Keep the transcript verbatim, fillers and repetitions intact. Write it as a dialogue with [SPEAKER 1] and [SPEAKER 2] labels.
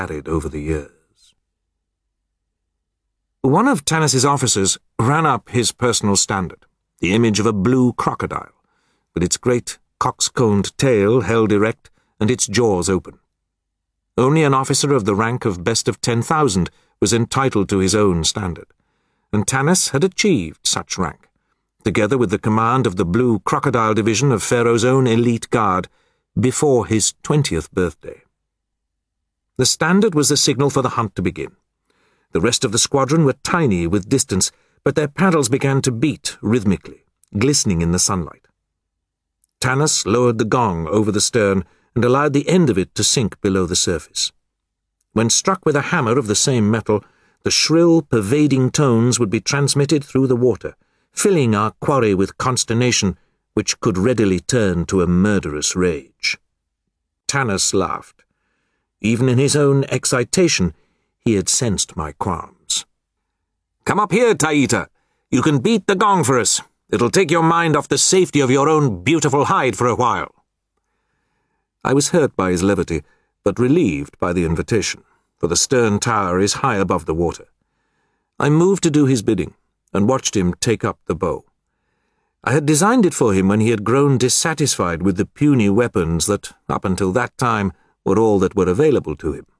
[SPEAKER 1] carried over the years. One of Tanis's officers ran up his personal standard, the image of a blue crocodile, with its great coxcombed tail held erect and its jaws open. Only an officer of the rank of best of ten thousand was entitled to his own standard, and Tanis had achieved such rank, together with the command of the Blue Crocodile Division of Pharaoh's own elite guard, before his twentieth birthday. The standard was the signal for the hunt to begin. The rest of the squadron were tiny with distance, but their paddles began to beat rhythmically, glistening in the sunlight. Tanis lowered the gong over the stern and allowed the end of it to sink below the surface. When struck with a hammer of the same metal, the shrill, pervading tones would be transmitted through the water, filling our quarry with consternation which could readily turn to a murderous rage. Tanis laughed. Even in his own excitation, he had sensed my qualms. "Come up here, Taita. You can beat the gong for us. It'll take your mind off the safety of your own beautiful hide for a while." I was hurt by his levity, but relieved by the invitation, for the stern tower is high above the water. I moved to do his bidding, and watched him take up the bow. I had designed it for him when he had grown dissatisfied with the puny weapons that, up until that time, were all that were available to him.